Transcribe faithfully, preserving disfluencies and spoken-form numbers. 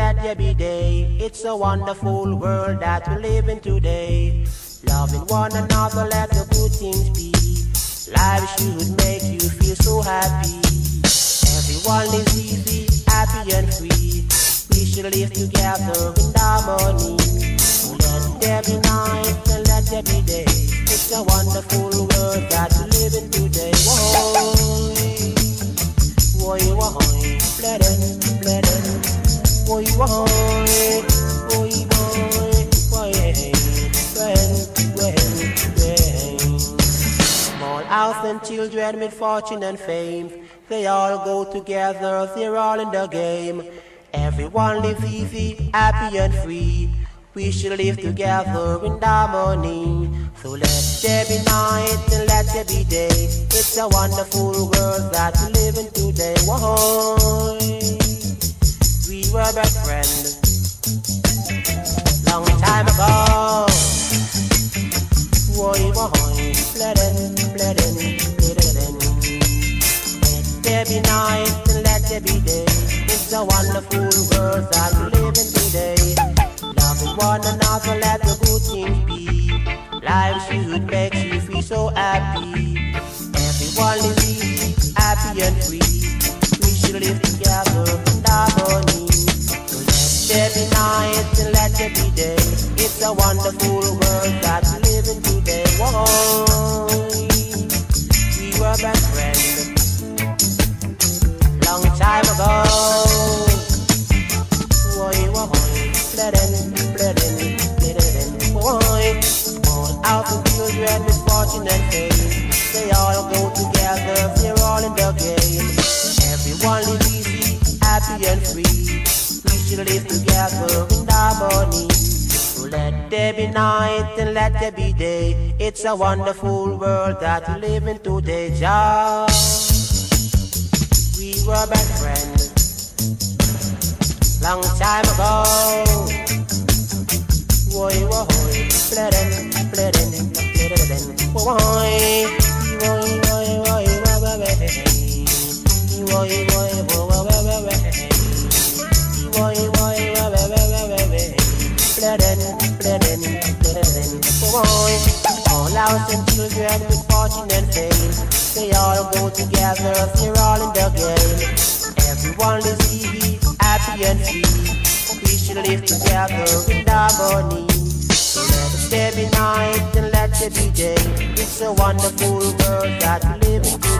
let there be day. It's a wonderful world that we live in today. Loving one another, let the good things be. Life should make you feel so happy. Everyone is easy, happy and free. We should live together in harmony. Let there be night and let there be day. It's a wonderful world that we live in today. Whoa, whoa, whoa, bleden, bleden. Whoa, whoa, whoa, whoa, whoa, small house and children with fortune and fame, they all go together, they're all in the game. Everyone lives easy, happy and free. We should live together in harmony. So let there be night and let there be day. It's a wonderful world that we live in today. Whoa, we were best friends long time ago. Whoa, whoa, bleden, bleden, bleden. Let there be night and let there be day. It's a wonderful world that we live in today. Loving one another, let the good things be. Life should make you feel so happy. Everyone is easy, happy and free. We should live together in harmony. So let there be night and let there be day. It's a wonderful world that we live in today. Whoa, we were best friends long time ago. Whoa, whoa, bleden, bleden, bleden, boy. All out the children with fortune and fame, they all go together, they're all in the game. Everyone is easy, happy and free. We should live together in harmony. So let there be night and let there be day. It's a wonderful world that we live in today. Just we were best friends long time ago. Whoa, whoa, bleden, bleden, bleden. Whoa, whoa, whoa, whoa, whoa, bleden, bleden, bleden. All house and children with fortune and fame, they all go together, they're all in the game. Everyone is easy, happy and free. We should live together in harmony. So let us there be night and let there be day. It's a wonderful world that we live in.